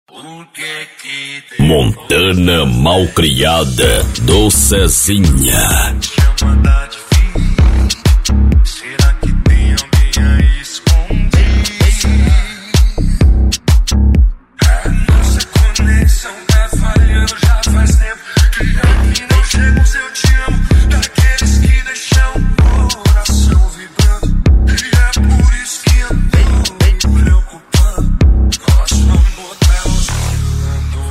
Montana Malcriada do Cezinha. Será que tem alguém aí escondido? A nossa conexão tá falhando já faz tempo. E aqui não chega o seu te amo, daqueles que deixam o coração vibrando. E é por isso que eu tô me preocupando. Nosso amor tá oscilando.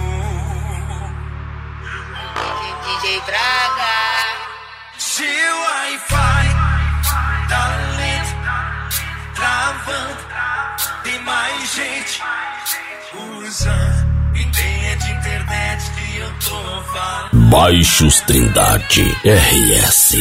DJ Braga. Seu Wi-Fi tá lento, travando. Tem mais gente usando. E nem é de internet que eu tô falando. Baixos Trindade RS.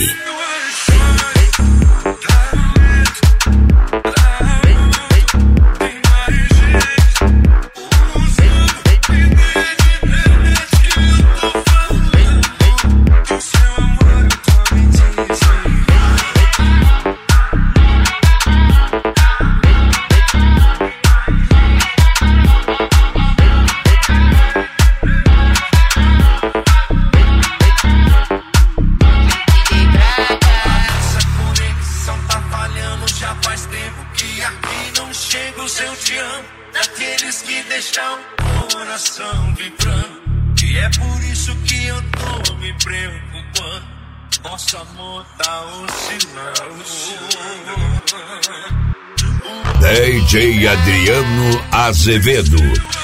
Daqueles que deixam o coração vibrando. E é por isso que eu tô me preocupando. Nosso amor tá oscilando. DJ Adriano Azevedo.